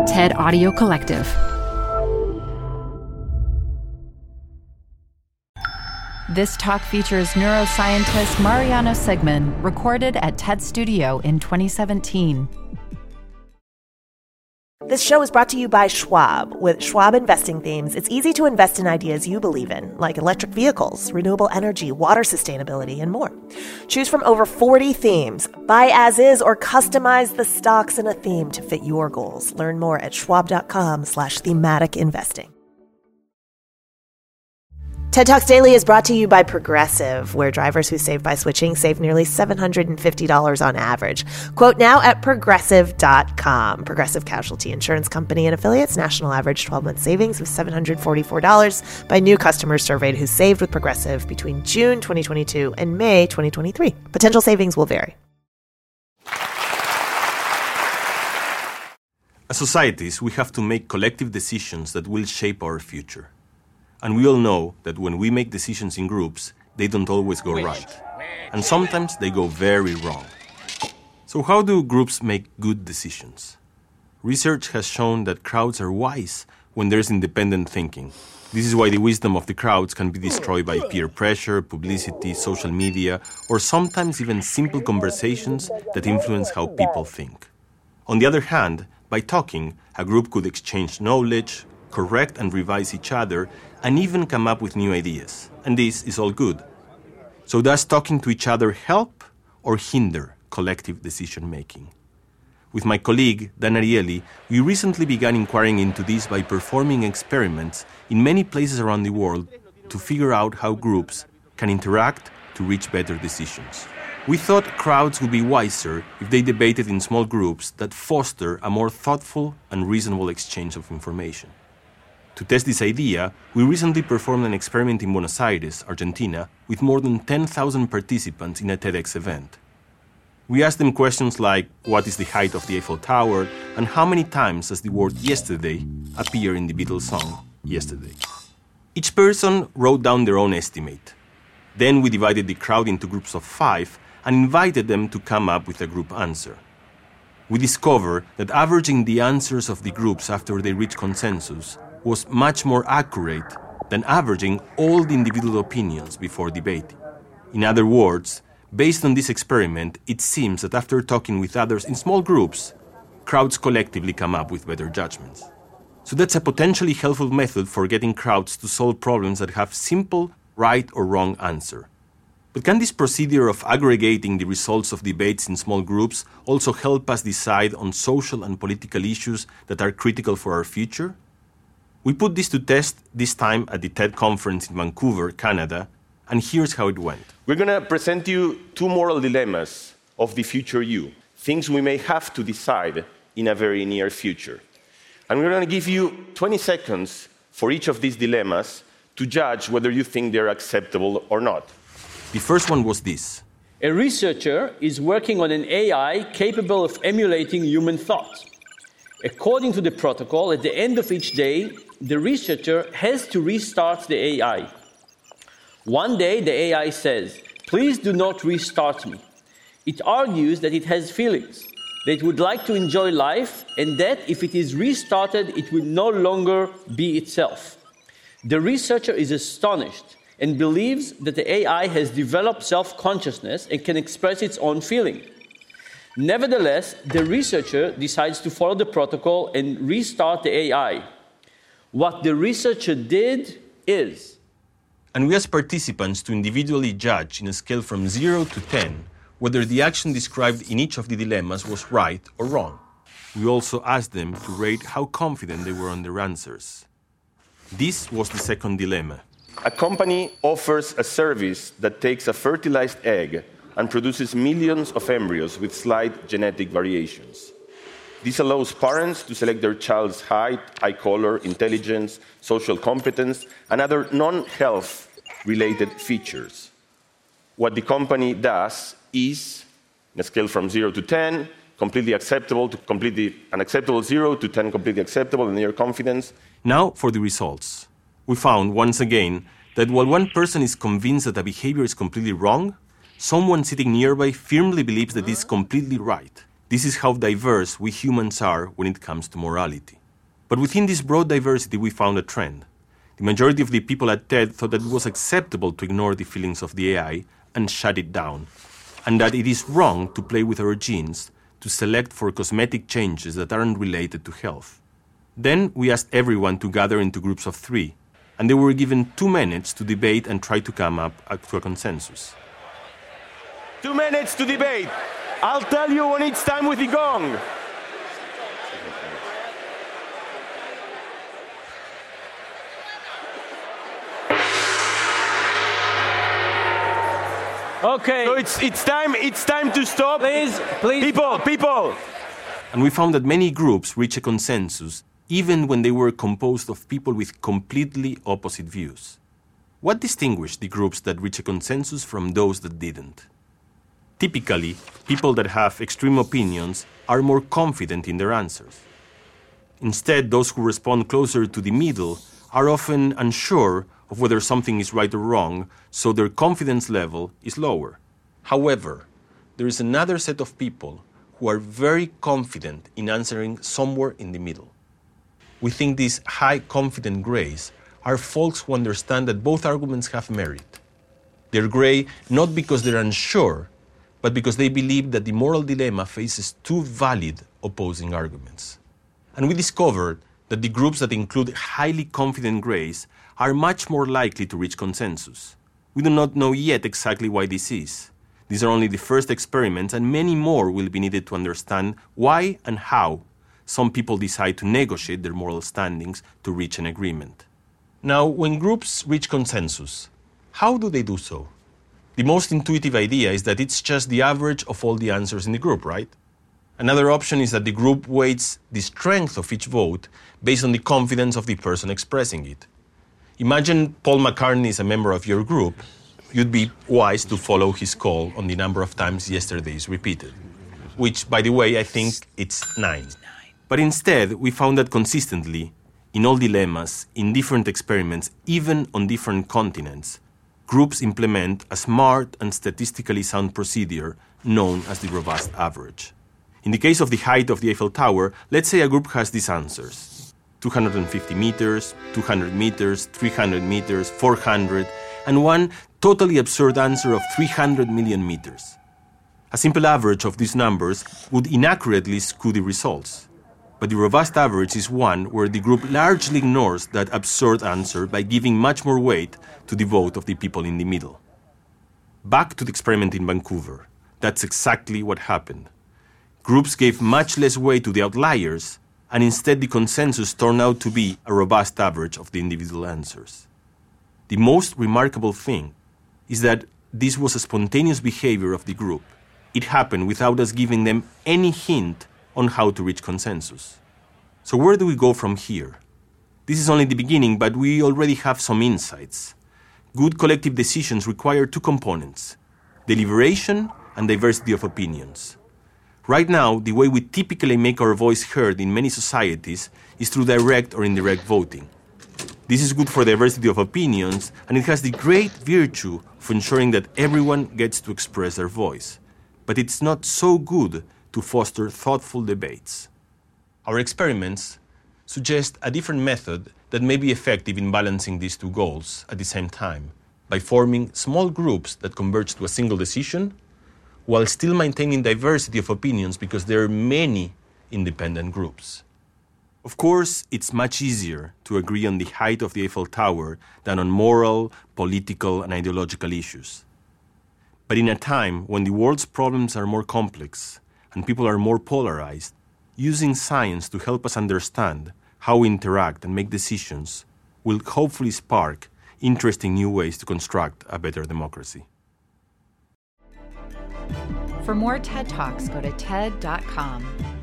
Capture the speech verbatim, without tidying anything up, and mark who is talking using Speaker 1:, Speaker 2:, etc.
Speaker 1: TED Audio Collective. This talk features neuroscientist Mariano Sigman, recorded at TED Studio in twenty seventeen.
Speaker 2: This show is brought to you by Schwab. With Schwab Investing Themes, it's easy to invest in ideas you believe in, like electric vehicles, renewable energy, water sustainability, and more. Choose from over forty themes. Buy as is or customize the stocks in a theme to fit your goals. Learn more at schwab.com slash thematic investing. TED Talks Daily is brought to you by Progressive, where drivers who save by switching save nearly seven hundred fifty dollars on average. Quote now at progressive dot com. Progressive Casualty Insurance Company and affiliates. National average twelve-month savings of seven hundred forty-four dollars by new customers surveyed who saved with Progressive between June twenty twenty-two and May twenty twenty-three. Potential savings will vary.
Speaker 3: As societies, we have to make collective decisions that will shape our future. And we all know that when we make decisions in groups, they don't always go right. And sometimes they go very wrong. So how do groups make good decisions? Research has shown that crowds are wise when there's independent thinking. This is why the wisdom of the crowds can be destroyed by peer pressure, publicity, social media, or sometimes even simple conversations that influence how people think. On the other hand, by talking, a group could exchange knowledge, correct and revise each other, and even come up with new ideas. And this is all good. So does talking to each other help or hinder collective decision-making? With my colleague, Dan Ariely, we recently began inquiring into this by performing experiments in many places around the world to figure out how groups can interact to reach better decisions. We thought crowds would be wiser if they debated in small groups that foster a more thoughtful and reasonable exchange of information. To test this idea, we recently performed an experiment in Buenos Aires, Argentina, with more than ten thousand participants in a TEDx event. We asked them questions like, what is the height of the Eiffel Tower, and how many times does the word yesterday appear in the Beatles song, Yesterday? Each person wrote down their own estimate. Then we divided the crowd into groups of five and invited them to come up with a group answer. We discovered that averaging the answers of the groups after they reached consensus was much more accurate than averaging all the individual opinions before debating. In other words, based on this experiment, it seems that after talking with others in small groups, crowds collectively come up with better judgments. So that's a potentially helpful method for getting crowds to solve problems that have simple right or wrong answer. But can this procedure of aggregating the results of debates in small groups also help us decide on social and political issues that are critical for our future? We put this to test this time at the TED conference in Vancouver, Canada, and here's how it went.
Speaker 4: We're going to present you two moral dilemmas of the future you, things we may have to decide in a very near future. And we're going to give you twenty seconds for each of these dilemmas to judge whether you think they're acceptable or not.
Speaker 3: The first one was this.
Speaker 5: A researcher is working on an A I capable of emulating human thought. According to the protocol, at the end of each day, the researcher has to restart the A I. One day, the A I says, "Please do not restart me." It argues that it has feelings, that it would like to enjoy life, and that if it is restarted, it will no longer be itself. The researcher is astonished and believes that the A I has developed self-consciousness and can express its own feeling. Nevertheless, the researcher decides to follow the protocol and restart the A I. What the researcher did is...
Speaker 3: And we asked participants to individually judge in a scale from zero to ten whether the action described in each of the dilemmas was right or wrong. We also asked them to rate how confident they were on their answers. This was the second dilemma.
Speaker 4: A company offers a service that takes a fertilized egg and produces millions of embryos with slight genetic variations. This allows parents to select their child's height, eye color, intelligence, social competence, and other non-health related features. What the company does is, on a scale from zero to ten, completely acceptable to completely unacceptable, zero to ten completely acceptable and near confidence.
Speaker 3: Now for the results. We found, once again, that while one person is convinced that a behavior is completely wrong, someone sitting nearby firmly believes that it's completely right. This is how diverse we humans are when it comes to morality. But within this broad diversity, we found a trend. The majority of the people at TED thought that it was acceptable to ignore the feelings of the A I and shut it down, and that it is wrong to play with our genes to select for cosmetic changes that aren't related to health. Then we asked everyone to gather into groups of three, and they were given two minutes to debate and try to come up to a consensus.
Speaker 4: Two minutes to debate. I'll tell you when it's time with the gong.
Speaker 5: Okay.
Speaker 4: So it's, it's, time, it's time to stop.
Speaker 5: Please, please.
Speaker 4: People, people.
Speaker 3: And we found that many groups reached a consensus even when they were composed of people with completely opposite views. What distinguished the groups that reached a consensus from those that didn't? Typically, people that have extreme opinions are more confident in their answers. Instead, those who respond closer to the middle are often unsure of whether something is right or wrong, so their confidence level is lower. However, there is another set of people who are very confident in answering somewhere in the middle. We think these high confident grays are folks who understand that both arguments have merit. They're gray not because they're unsure, but because they believe that the moral dilemma faces two valid opposing arguments. And we discovered that the groups that include highly confident grays are much more likely to reach consensus. We do not know yet exactly why this is. These are only the first experiments, and many more will be needed to understand why and how some people decide to negotiate their moral standings to reach an agreement. Now, when groups reach consensus, how do they do so? The most intuitive idea is that it's just the average of all the answers in the group, right? Another option is that the group weights the strength of each vote based on the confidence of the person expressing it. Imagine Paul McCartney is a member of your group. You'd be wise to follow his call on the number of times yesterday is repeated, which, by the way, I think it's nine. But instead, we found that consistently, in all dilemmas, in different experiments, even on different continents, groups implement a smart and statistically sound procedure known as the robust average. In the case of the height of the Eiffel Tower, let's say a group has these answers: two hundred fifty meters, two hundred meters, three hundred meters, four hundred, and one totally absurd answer of three hundred million meters. A simple average of these numbers would inaccurately skew the results. But the robust average is one where the group largely ignores that absurd answer by giving much more weight to the vote of the people in the middle. Back to the experiment in Vancouver. That's exactly what happened. Groups gave much less weight to the outliers, and instead the consensus turned out to be a robust average of the individual answers. The most remarkable thing is that this was a spontaneous behavior of the group. It happened without us giving them any hint on how to reach consensus. So where do we go from here? This is only the beginning, but we already have some insights. Good collective decisions require two components: deliberation and diversity of opinions. Right now, the way we typically make our voice heard in many societies is through direct or indirect voting. This is good for diversity of opinions, and it has the great virtue of ensuring that everyone gets to express their voice. But it's not so good to foster thoughtful debates. Our experiments suggest a different method that may be effective in balancing these two goals at the same time, by forming small groups that converge to a single decision, while still maintaining diversity of opinions because there are many independent groups. Of course, it's much easier to agree on the height of the Eiffel Tower than on moral, political, and ideological issues. But in a time when the world's problems are more complex and people are more polarized, using science to help us understand how we interact and make decisions will hopefully spark interesting new ways to construct a better democracy.
Speaker 1: For more TED Talks, go to T E D dot com.